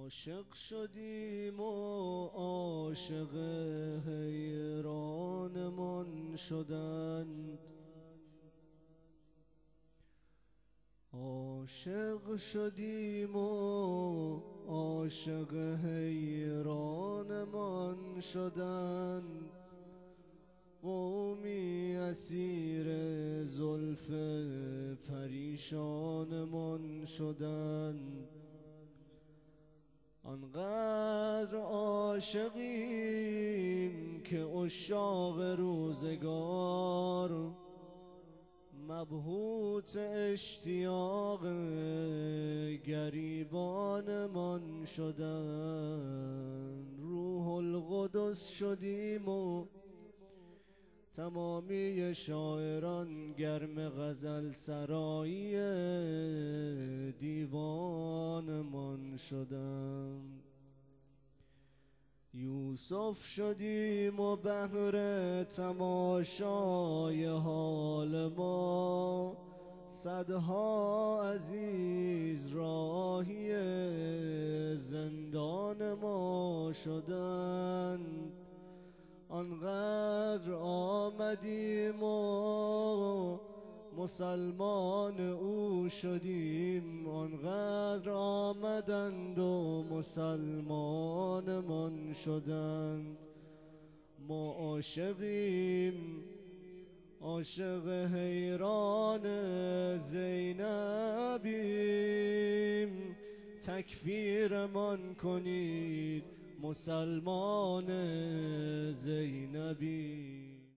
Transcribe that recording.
عاشق شدیم و عاشق حیرانمان شدند، عاشق شدیم و عاشق حیرانمان شدند، قومی اسیر زلف پریشانمان شدند. آنقدر عاشقیم که عشاق روزگار مبهوت اشتیاق گریبانمان شدند. روح القدس شدیم و تمامی شاعران گرم غزل سرایی دیوانمان شدند. یوسف شدیم و بهر تماشای حال ما صدها عزیز راهی زندان ما شدند. آنقدر آمدیم و مسلمان او شدیم، آنقدر آمدند و مسلمانمان شدند. ما عاشقیم، عاشق حیران زینبیم، تکفیرمان کنید مسلمان زینبی.